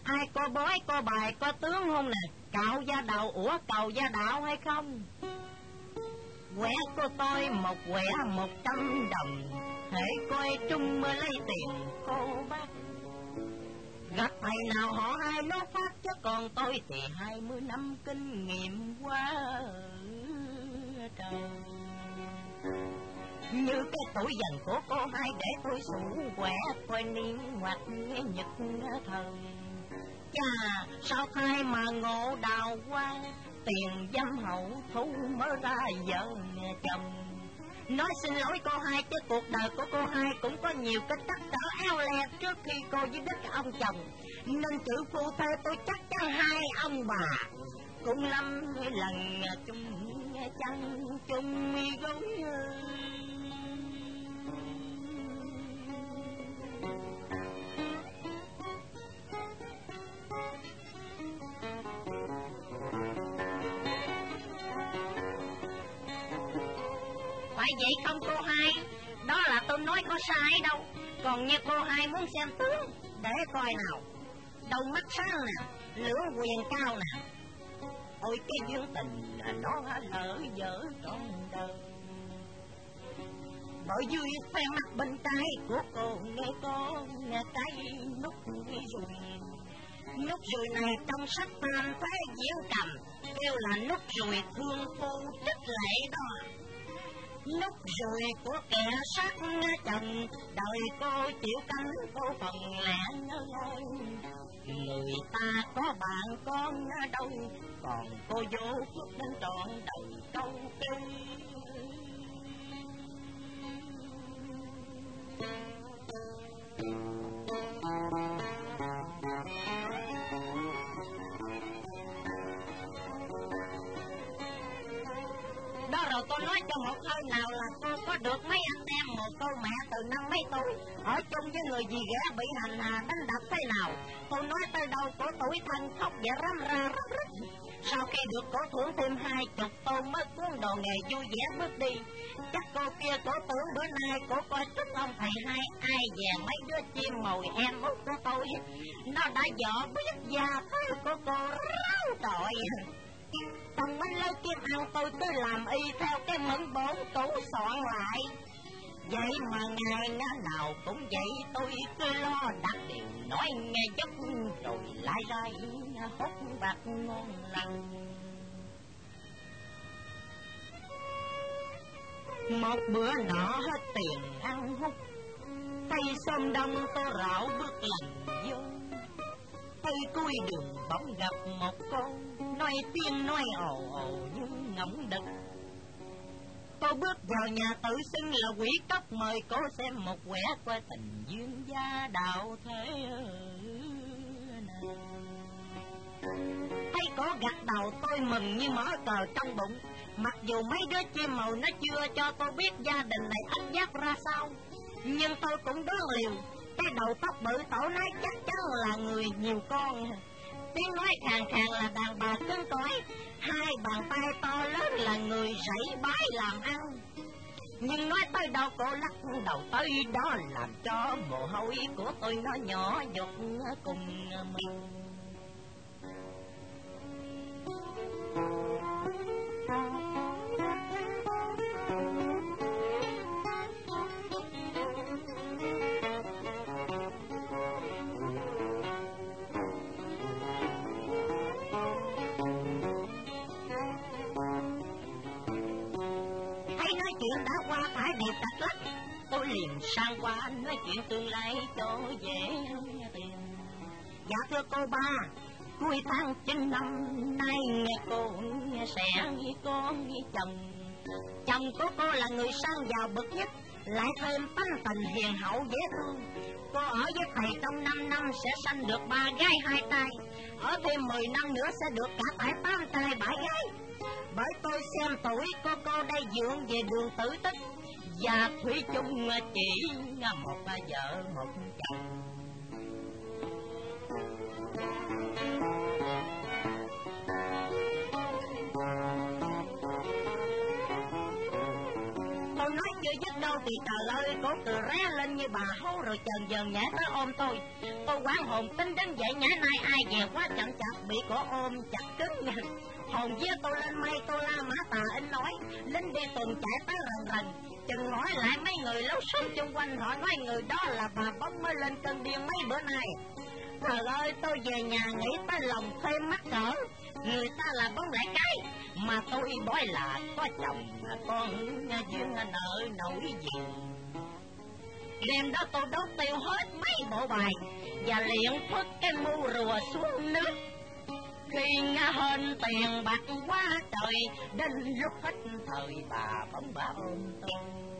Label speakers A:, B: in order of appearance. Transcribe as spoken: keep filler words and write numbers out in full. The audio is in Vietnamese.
A: Ai có bói, có bài, có tướng không nè? Cạo da đầu, ủa cầu da đạo hay không? Quẻ của tôi một quẻ một trăm đồng, hễ coi trung mới lấy tiền cô bác. Gặp thầy nào họ hai nó phát, chứ còn tôi thì hai mươi năm kinh nghiệm quá trời. Như cái tuổi dần của cô hai để tôi sủ quẻ coi niên hoặc nghe nhật thời. Chà, sao thai mà ngộ đào qua, tiền dâm hậu thu mới ra vợ chồng. Nói xin lỗi cô hai, chứ cuộc đời của cô hai cũng có nhiều cái trắc trở eo lẹt trước khi cô với đích ông chồng. Nên chữ phu thê tôi chắc chắn hai ông bà cũng lắm lần chung chăn chung gối. Phải vậy không cô hai? Đó là tôi nói có sai đâu. Còn như cô hai muốn xem tướng, để coi nào. Đầu mắt sáng nè, lửa quyền cao nè. Ôi cái duyên tình nó lỡ dở trọn đời. Bởi dưới khoe mắt bên trái của cô nghe có nghe cái nút ruồi. Nút ruồi này trong sách tam thế diễn cầm kêu là nút ruồi thương phu trích lệ đó. Nút ruồi của kẻ sát chồng, đời cô chịu cánh cô phần lẻ loi. Người ta có bạn con đâu, còn cô vô phước đến trọn đời câu tư. Đó rồi tôi nói cho một hơi nào là cô có được mấy anh em một câu mẹ từ năm mấy tuổi, ở chung với người gì ghẻ bị hành hạ đánh đập thế nào. Tôi nói tới đâu cổ tuổi thân khóc và răm ra rắp rít. Sau khi được cổ thưởng thêm hai chục tôi mới cuốn đồ nghề vui vẻ bước đi. Chắc cô kia cổ tưởng bữa nay cổ coi thích ông thầy hai ai về mấy đứa chim mồi em út của tôi. Nó đã dọ biết già thế của cô ráo trọi. Còn bánh lấy kiếm ăn tôi cứ làm y theo cái mẫn bốn tủ soạn lại. Vậy mà ngày nào cũng vậy, tôi cứ lo đặt điều nói nghe giấc rồi lại ra hút bạc ngon lành. Một bữa nọ hết tiền ăn hút, tay xôm đông tôi rảo bước lần vô. Tay cuối đường bỗng gặp một cô, nói tiếng nói ồ ồ như ngỗng đực. Tôi bước vào nhà tự xưng là quỷ cốc, mời cô xem một quẻ qua tình duyên gia đạo thế nào. Thấy có gật đầu tôi mừng như mở cờ trong bụng. Mặc dù mấy đứa chim màu nó chưa cho tôi biết gia đình này ấp giáp ra sao, nhưng tôi cũng đoán liều. Cái đầu tóc bự tổ nói chắc chắn là người nhiều con. Tiếng nói khàn khàn là đàn bà cứng cỏi. Hai bàn tay to lớn là người rẫy bái làm ăn. Nhưng nói tới đâu cô lắc đầu tới đó, làm cho mồ hôi của tôi nó nhỏ giọt cùng mình. Chuyện đã qua phải đẹp đặt lắm, tôi liền sang qua nói chuyện tương lai cho dễ tiền. Dạ thưa cô ba, cuối tháng chín năm nay nghe cô sẽ con chồng. Chồng của cô là người sang giàu bậc nhất, lại thêm tánh tình hiền hậu dễ thương. Cô ở với thầy trong năm năm sẽ sanh được ba gái hai trai, ở thêm mười năm nữa sẽ được cả phải tám trai bảy gái. Bởi tôi xem tuổi cô cô đây dượng về đường tử tích, và thủy chung chỉ một vợ một chồng. Tôi nói chưa dứt đâu thì trời ơi, cổ cười ré lên như bà hú rồi chần dần nhảy tới ôm tôi. Tôi quán hồn tính đứng dậy nhảy nay ai dè quá chậm chạp bị cổ ôm chặt cứng. Hồn vía tôi lên mây, tôi la mã tà in nói, lính đi tuần chạy tới rần rần. Chừng hỏi lại mấy người lấu sống chung quanh, họ nói người đó là bà bóng mới lên cơn điên mấy bữa nay. Trời ơi, tôi về nhà nghĩ tới lòng thêm mắc cỡ. Người ta là bóng lại cái, mà tôi bói là có chồng con duyên nợ nổi gì. Đêm đó tôi đốt tiêu hết mấy bộ bài và luyện phất cái mưu rùa xuống nước. Khi nghe hên tiền bạc quá trời, đến lúc hết thời bà bóng bà ôm tôi.